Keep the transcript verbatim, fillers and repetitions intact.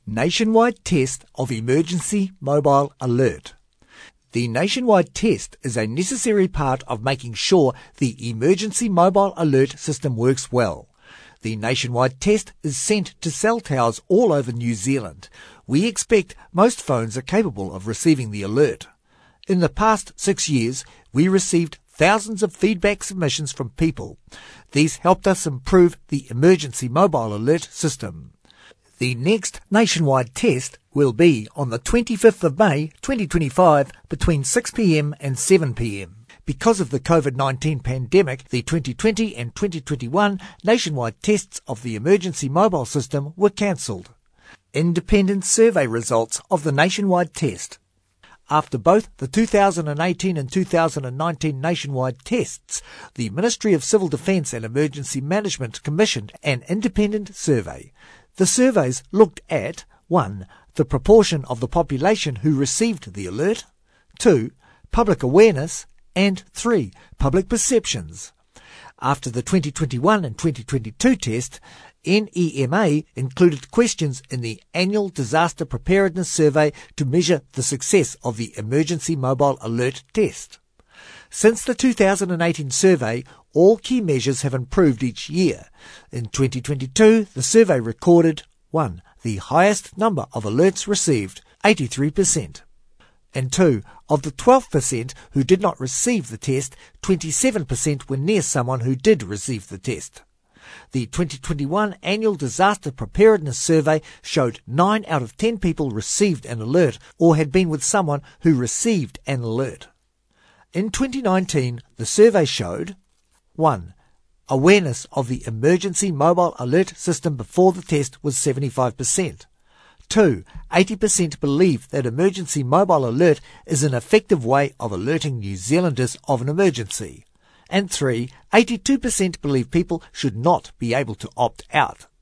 Nationwide test of emergency mobile alert. The nationwide test is a necessary part of making sure the emergency mobile alert system works well. The nationwide test is sent to cell towers all over New Zealand. We expect most phones are capable of receiving the alert. In the past six years, we received thousands of feedback submissions from people. These helped us improve the emergency mobile alert system. The next nationwide test will be on the twenty-fifth of May twenty twenty-five between six p m and seven p m. Because of the COVID nineteen pandemic, the twenty twenty and twenty twenty-one nationwide tests of the emergency mobile system were cancelled. Independent survey results of the nationwide test. After both the two thousand eighteen and two thousand nineteen nationwide tests, the Ministry of Civil Defence and Emergency Management commissioned an independent survey. The surveys looked at one. The proportion of the population who received the alert, two. Public awareness, and three. Public perceptions. After the twenty twenty-one and twenty twenty-two test, N E M A included questions in the annual Disaster Preparedness Survey to measure the success of the Emergency Mobile Alert test. Since the two thousand eighteen survey, all key measures have improved each year. In twenty twenty-two, the survey recorded one. The highest number of alerts received, eighty-three percent. And two. Of the twelve percent who did not receive the test, twenty-seven percent were near someone who did receive the test. The twenty twenty-one Annual Disaster Preparedness Survey showed nine out of ten people received an alert or had been with someone who received an alert. In twenty nineteen, the survey showed one. Awareness of the emergency mobile alert system before the test was seventy-five percent. two. eighty percent believe that emergency mobile alert is an effective way of alerting New Zealanders of an emergency. And three. eighty-two percent believe people should not be able to opt out.